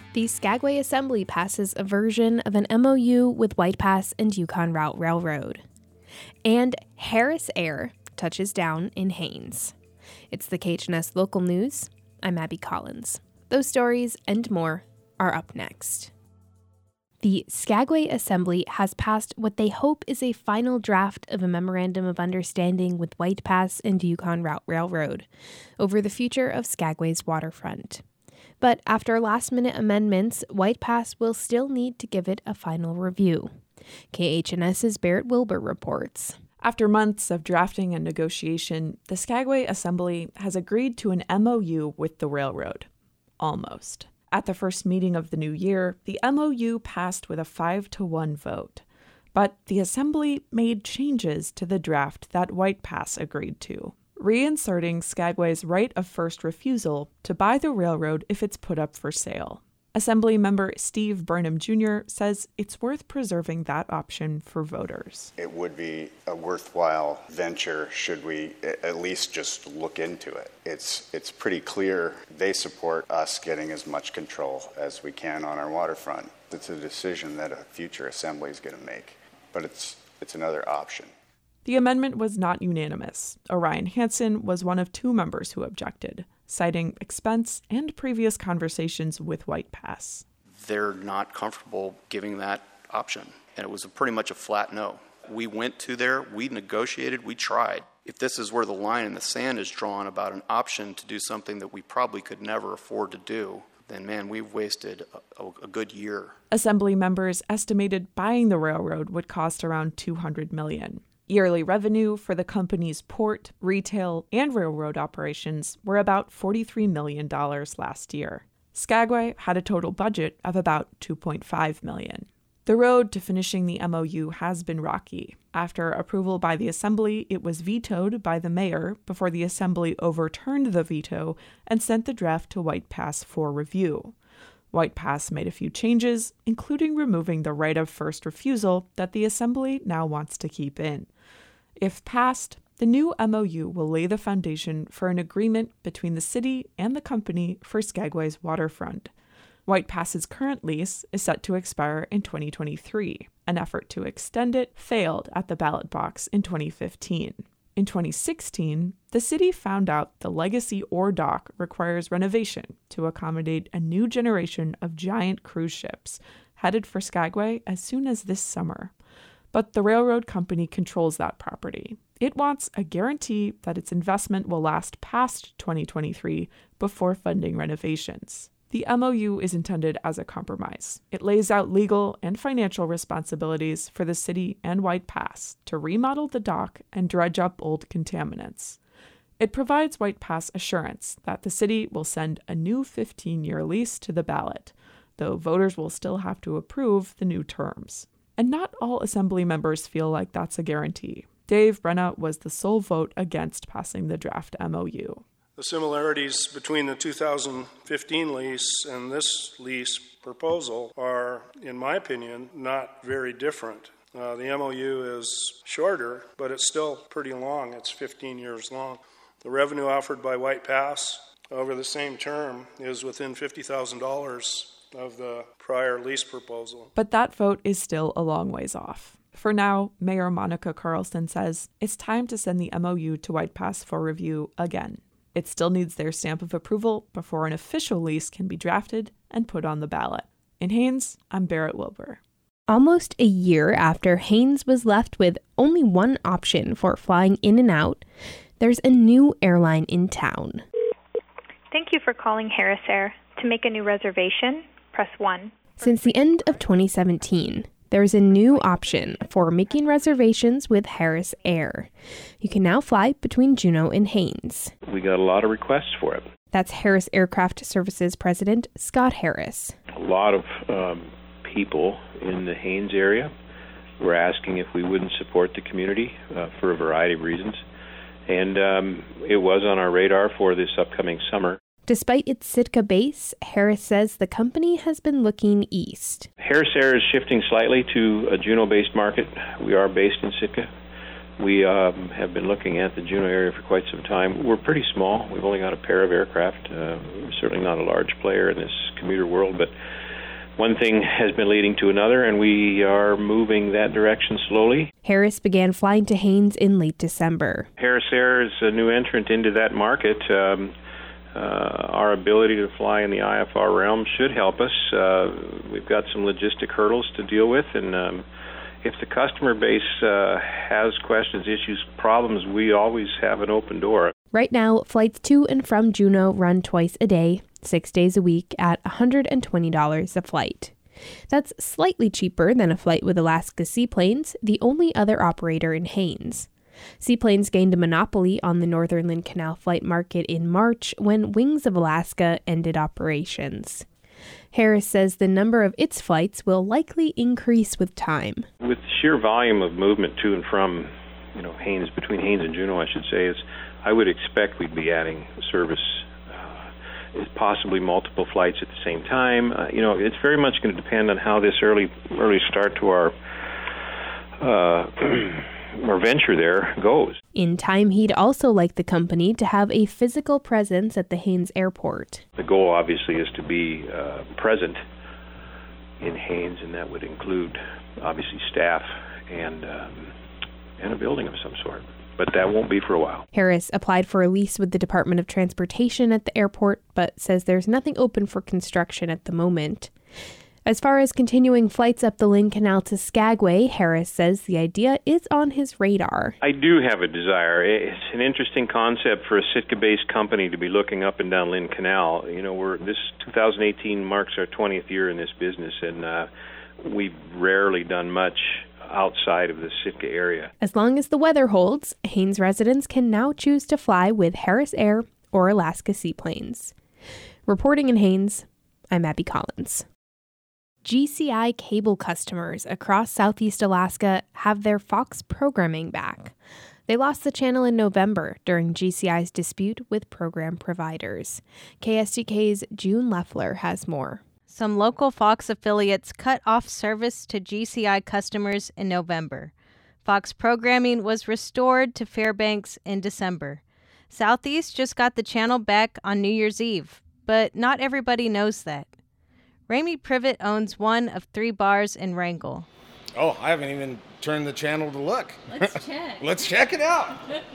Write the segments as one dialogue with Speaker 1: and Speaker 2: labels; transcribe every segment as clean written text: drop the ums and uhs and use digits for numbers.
Speaker 1: The Skagway Assembly passes a version of an MOU with White Pass and Yukon Route Railroad. And Harris Air touches down in Haines. It's the KHNS Local News. I'm Abby Collins. Those stories and more are up next. The Skagway Assembly has passed what they hope is a final draft of a Memorandum of Understanding with White Pass and Yukon Route Railroad over the future of Skagway's waterfront. But after last-minute amendments, White Pass will still need to give it a final review. KHNS's Barrett Wilbur reports.
Speaker 2: After months of drafting and negotiation, the Skagway Assembly has agreed to an MOU with the railroad. Almost. At the first meeting of the new year, the MOU passed with a 5-1 vote. But the Assembly made changes to the draft that White Pass agreed to, reinserting Skagway's right of first refusal to buy the railroad if it's put up for sale. Assembly member Steve Burnham Jr. says it's worth preserving that option for voters.
Speaker 3: It would be a worthwhile venture should we at least just look into it. It's pretty clear they support us getting as much control as we can on our waterfront. It's a decision that a future assembly is going to make, but it's another option.
Speaker 2: The amendment was not unanimous. Orion Hansen was one of 2 members who objected, citing expense and previous conversations with White Pass.
Speaker 4: They're not comfortable giving that option, and it was pretty much a flat no. We went to there, we negotiated, we tried. If this is where the line in the sand is drawn about an option to do something that we probably could never afford to do, then man, we've wasted a good year.
Speaker 2: Assembly members estimated buying the railroad would cost around $200 million. Yearly revenue for the company's port, retail, and railroad operations were about $43 million last year. Skagway had a total budget of about $2.5 million. The road to finishing the MOU has been rocky. After approval by the Assembly, it was vetoed by the mayor before the Assembly overturned the veto and sent the draft to White Pass for review. White Pass made a few changes, including removing the right of first refusal that the Assembly now wants to keep in. If passed, the new MOU will lay the foundation for an agreement between the city and the company for Skagway's waterfront. White Pass's current lease is set to expire in 2023. An effort to extend it failed at the ballot box in 2015. In 2016, the city found out the legacy ore dock requires renovation to accommodate a new generation of giant cruise ships headed for Skagway as soon as this summer. But the railroad company controls that property. It wants a guarantee that its investment will last past 2023 before funding renovations. The MOU is intended as a compromise. It lays out legal and financial responsibilities for the city and White Pass to remodel the dock and dredge up old contaminants. It provides White Pass assurance that the city will send a new 15-year lease to the ballot, though voters will still have to approve the new terms. And not all Assembly members feel like that's a guarantee. Dave Brenna was the sole vote against passing the draft MOU.
Speaker 5: The similarities between the 2015 lease and this lease proposal are, in my opinion, not very different. The MOU is shorter, but it's still pretty long. It's 15 years long. The revenue offered by White Pass over the same term is within $50,000 of the prior lease proposal.
Speaker 2: But that vote is still a long ways off. For now, Mayor Monica Carlson says it's time to send the MOU to White Pass for review again. It still needs their stamp of approval before an official lease can be drafted and put on the ballot. In Haines, I'm Barrett Wilbur.
Speaker 1: Almost a year after Haines was left with only one option for flying in and out, there's a new airline in town.
Speaker 6: Thank you for calling Harris Air. To make a new reservation, press 1.
Speaker 1: Since the end of 2017, there's a new option for making reservations with Harris Air. You can now fly between Juneau and Haines.
Speaker 7: We got a lot of requests for it.
Speaker 1: That's Harris Aircraft Services President Scott Harris.
Speaker 7: A lot of people in the Haines area were asking if we wouldn't support the community for a variety of reasons. And it was on our radar for this upcoming summer.
Speaker 1: Despite its Sitka base, Harris says the company has been looking east.
Speaker 7: Harris Air is shifting slightly to a Juneau-based market. We are based in Sitka. We have been looking at the Juneau area for quite some time. We're pretty small. We've only got a pair of aircraft. We're certainly not a large player in this commuter world, but one thing has been leading to another, and we are moving that direction slowly.
Speaker 1: Harris began flying to Haines in late December.
Speaker 7: Harris Air is a new entrant into that market. Our ability to fly in the IFR realm should help us. We've got some logistic hurdles to deal with, and if the customer base has questions, issues, problems, we always have an open door.
Speaker 1: Right now, flights to and from Juneau run twice a day, 6 days a week at $120 a flight. That's slightly cheaper than a flight with Alaska Seaplanes, the only other operator in Haines. Seaplanes gained a monopoly on the Northern Lynn Canal flight market in March when Wings of Alaska ended operations. Harris says the number of its flights will likely increase with time.
Speaker 7: With sheer volume of movement to and from, Haines, between Haines and Juneau, I should say, I would expect we'd be adding service, possibly multiple flights at the same time. It's very much going to depend on how this early start to our venture there goes.
Speaker 1: In time, he'd also like the company to have a physical presence at the Haines airport.
Speaker 7: The goal, obviously, is to be present in Haines, and that would include, obviously, staff and a building of some sort. But that won't be for a while.
Speaker 1: Harris applied for a lease with the Department of Transportation at the airport, but says there's nothing open for construction at the moment. As far as continuing flights up the Lynn Canal to Skagway, Harris says the idea is on his radar.
Speaker 7: I do have a desire. It's an interesting concept for a Sitka-based company to be looking up and down Lynn Canal. This 2018 marks our 20th year in this business, and we've rarely done much outside of the Sitka area.
Speaker 1: As long as the weather holds, Haines residents can now choose to fly with Harris Air or Alaska Seaplanes. Reporting in Haines, I'm Abby Collins. GCI cable customers across Southeast Alaska have their Fox programming back. They lost the channel in November during GCI's dispute with program providers. KSDK's June Leffler has more.
Speaker 8: Some local Fox affiliates cut off service to GCI customers in November. Fox programming was restored to Fairbanks in December. Southeast just got the channel back on New Year's Eve, but not everybody knows that. Ramey Privet owns one of 3 bars in Wrangell.
Speaker 9: Oh, I haven't even turned the channel to look.
Speaker 8: Let's check.
Speaker 9: Let's check it out.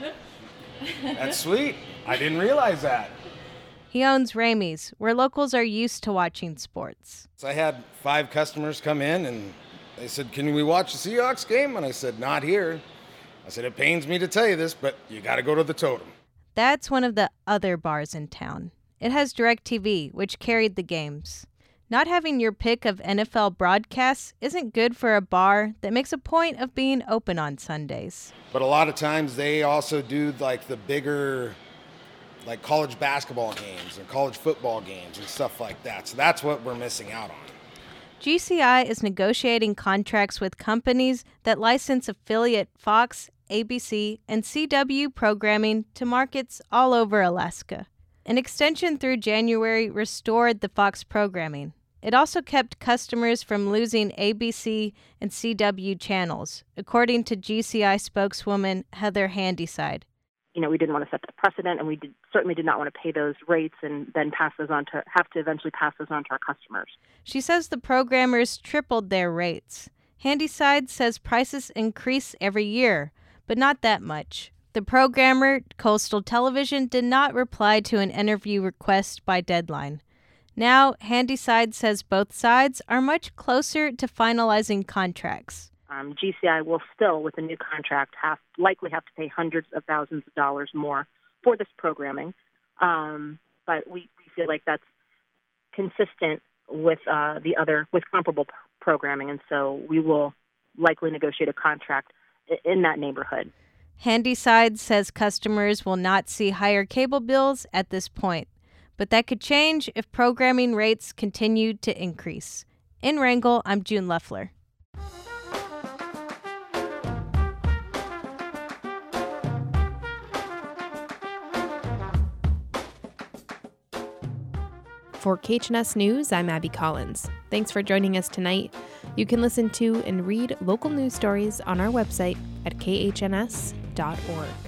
Speaker 9: That's sweet. I didn't realize that.
Speaker 8: He owns Ramey's, where locals are used to watching sports.
Speaker 9: So I had 5 customers come in, and they said, "Can we watch the Seahawks game?" And I said, "Not here." I said, "It pains me to tell you this, but you got to go to the Totem."
Speaker 8: That's one of the other bars in town. It has DirecTV, which carried the games. Not having your pick of NFL broadcasts isn't good for a bar that makes a point of being open on Sundays.
Speaker 9: But a lot of times they also do like the bigger, like college basketball games and college football games and stuff like that. So that's what we're missing out on.
Speaker 8: GCI is negotiating contracts with companies that license affiliate Fox, ABC, and CW programming to markets all over Alaska. An extension through January restored the Fox programming. It also kept customers from losing ABC and CW channels, according to GCI spokeswoman Heather Handyside.
Speaker 10: We didn't want to set the precedent, and we certainly did not want to pay those rates and then eventually pass those on to our customers.
Speaker 8: She says the programmers tripled their rates. Handyside says prices increase every year, but not that much. The programmer, Coastal Television, did not reply to an interview request by deadline. Now, Handyside says both sides are much closer to finalizing contracts.
Speaker 10: GCI will still, with a new contract, likely have to pay hundreds of thousands of dollars more for this programming. But we feel like that's consistent with with comparable programming, and so we will likely negotiate a contract in that neighborhood.
Speaker 8: Handyside says customers will not see higher cable bills at this point, but that could change if programming rates continue to increase. In Wrangell, I'm June Leffler.
Speaker 1: For KHNS News, I'm Abby Collins. Thanks for joining us tonight. You can listen to and read local news stories on our website at khns.org.